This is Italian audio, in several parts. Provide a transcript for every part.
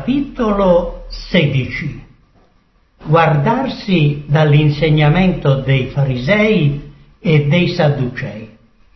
Capitolo 16. Guardarsi dall'insegnamento dei farisei e dei sadducei.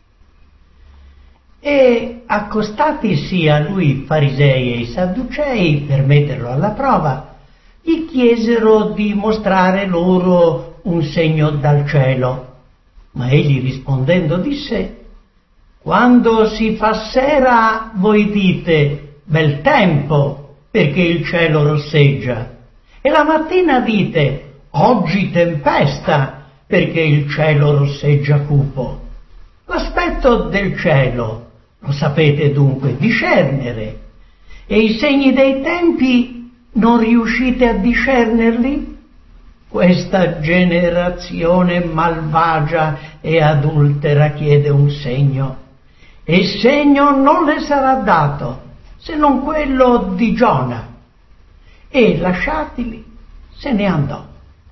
E accostatisi a lui farisei e i sadducei per metterlo alla prova, gli chiesero di mostrare loro un segno dal cielo. Ma egli rispondendo disse: quando si fa sera voi dite bel tempo, perché il cielo rosseggia, e la mattina dite oggi tempesta, perché il cielo rosseggia cupo. L'aspetto del cielo lo sapete dunque discernere, e i segni dei tempi non riuscite a discernerli? Questa generazione malvagia e adultera chiede un segno, e il segno non le sarà dato, se non quello di Giona. E lasciatili, se ne andò.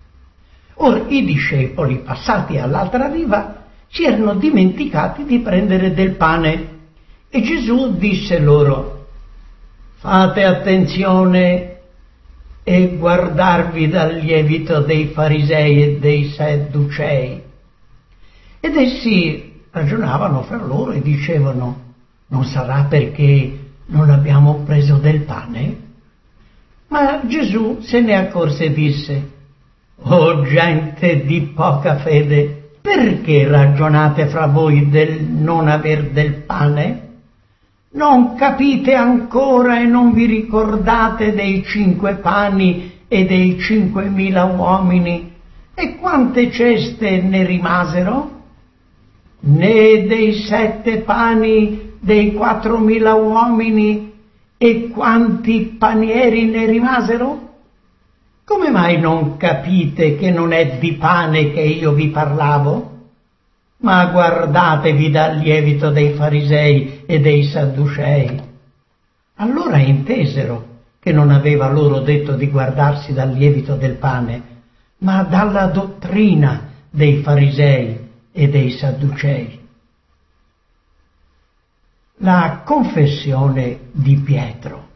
Or i discepoli, passati all'altra riva, si erano dimenticati di prendere del pane, e Gesù disse loro: fate attenzione e guardarvi dal lievito dei farisei e dei sadducei. Ed essi ragionavano fra loro e dicevano: non sarà perché non abbiamo preso del pane? Ma Gesù se ne accorse e disse: o gente di poca fede, perché ragionate fra voi del non aver del pane? Non capite ancora e non vi ricordate dei 5 pani e dei 5.000 uomini? E quante ceste ne rimasero? Né dei 7 pani dei 4.000 uomini, e quanti panieri ne rimasero? Come mai non capite che non è di pane che io vi parlavo? Ma guardatevi dal lievito dei farisei e dei sadducei. Allora intesero che non aveva loro detto di guardarsi dal lievito del pane, ma dalla dottrina dei farisei e dei sadducei. La confessione di Pietro.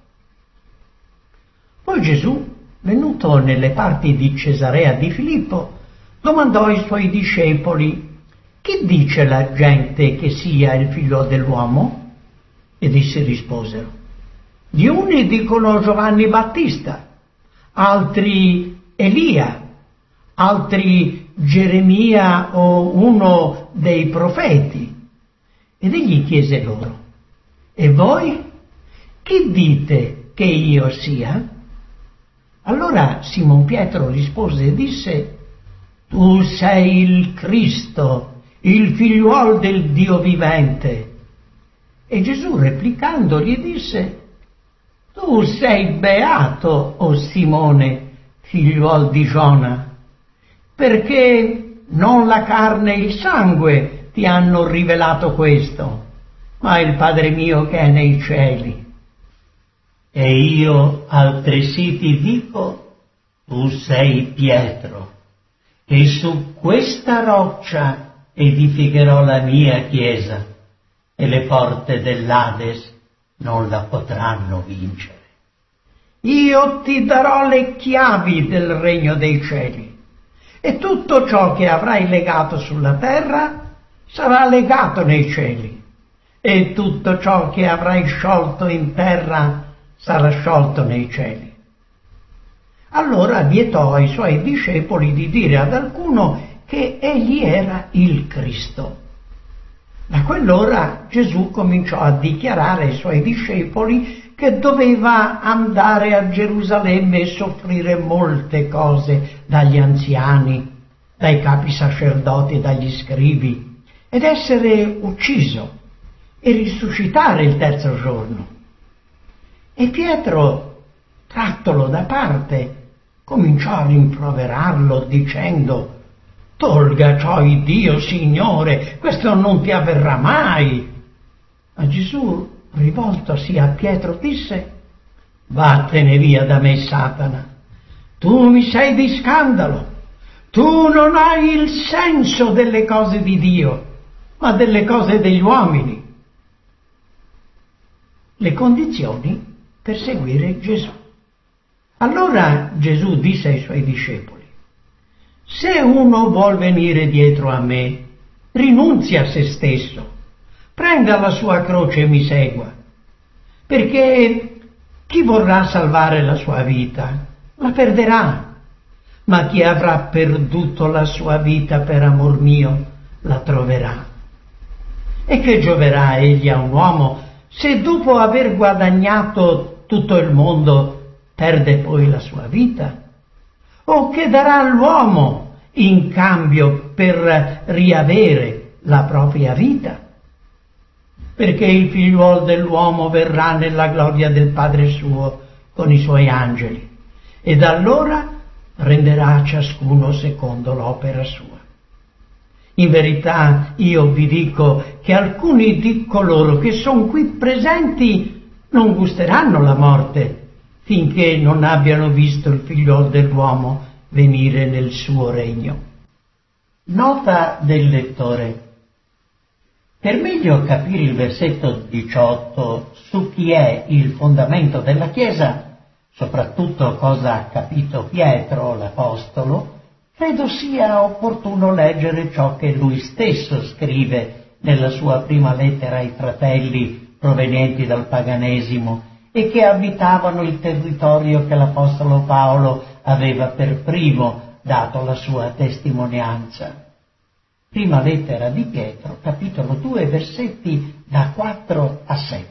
Poi Gesù, venuto nelle parti di Cesarea di Filippo, domandò ai suoi discepoli: chi dice la gente che sia il figlio dell'uomo? Ed essi risposero: gli uni dicono Giovanni Battista, altri Elia, altri Geremia o uno dei profeti. Ed egli chiese loro: e voi chi dite che io sia? Allora Simon Pietro rispose e disse: tu sei il Cristo, il figliuol del Dio vivente. E Gesù replicando gli disse: tu sei beato, o Simone, figliuol di Giona, perché non la carne e il sangue ti hanno rivelato questo, ma il Padre mio che è nei cieli. E io altresì ti dico: tu sei Pietro, e su questa roccia edificherò la mia chiesa, e le porte dell'Ades non la potranno vincere. Io ti darò le chiavi del regno dei cieli, e tutto ciò che avrai legato sulla terra sarà legato nei cieli, e tutto ciò che avrai sciolto in terra sarà sciolto nei cieli. Allora vietò ai suoi discepoli di dire ad alcuno che egli era il Cristo. Da quell'ora Gesù cominciò a dichiarare ai suoi discepoli che doveva andare a Gerusalemme e soffrire molte cose dagli anziani, dai capi sacerdoti e dagli scribi, ed essere ucciso e risuscitare il terzo giorno. E Pietro, trattolo da parte, cominciò a rimproverarlo dicendo: tolga ciò Dio, Signore, questo non ti avverrà mai. Ma Gesù, rivoltosi a Pietro, disse: vattene via da me, Satana, tu mi sei di scandalo, tu non hai il senso delle cose di Dio, ma delle cose degli uomini. Le condizioni per seguire Gesù. Allora Gesù disse ai suoi discepoli: se uno vuol venire dietro a me, rinunzi a se stesso, prenda la sua croce e mi segua, perché chi vorrà salvare la sua vita la perderà, ma chi avrà perduto la sua vita per amor mio la troverà. E che gioverà egli a un uomo se dopo aver guadagnato tutto il mondo perde poi la sua vita? O che darà l'uomo in cambio per riavere la propria vita? Perché il figliuolo dell'uomo verrà nella gloria del Padre suo con i suoi angeli, ed allora renderà a ciascuno secondo l'opera sua. In verità io vi dico che alcuni di coloro che sono qui presenti non gusteranno la morte finché non abbiano visto il figliuolo dell'uomo venire nel suo regno. Nota del lettore. Per meglio capire il versetto 18 su chi è il fondamento della Chiesa, soprattutto cosa ha capito Pietro l'Apostolo, credo sia opportuno leggere ciò che lui stesso scrive nella sua prima lettera ai fratelli provenienti dal paganesimo e che abitavano il territorio che l'Apostolo Paolo aveva per primo dato la sua testimonianza. Prima lettera di Pietro, capitolo 2, versetti da 4 a 7.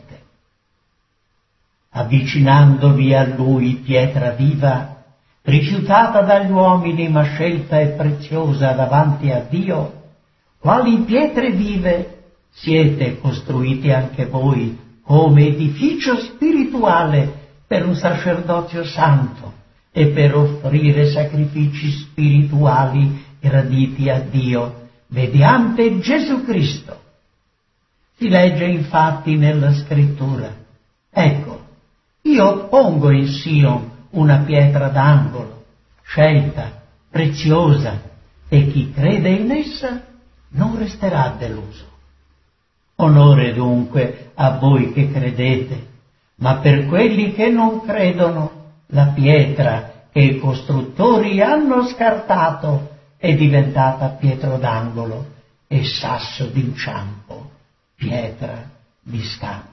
Avvicinandovi a lui, pietra viva, rifiutata dagli uomini ma scelta e preziosa davanti a Dio, quali pietre vive siete costruiti anche voi come edificio spirituale per un sacerdozio santo e per offrire sacrifici spirituali graditi a Dio mediante Gesù Cristo. Si legge infatti nella Scrittura: ecco, io pongo in Sion una pietra d'angolo, scelta, preziosa, e chi crede in essa non resterà deluso. Onore dunque a voi che credete, ma per quelli che non credono, la pietra che i costruttori hanno scartato è diventata pietra d'angolo e sasso d'inciampo, pietra di scampo.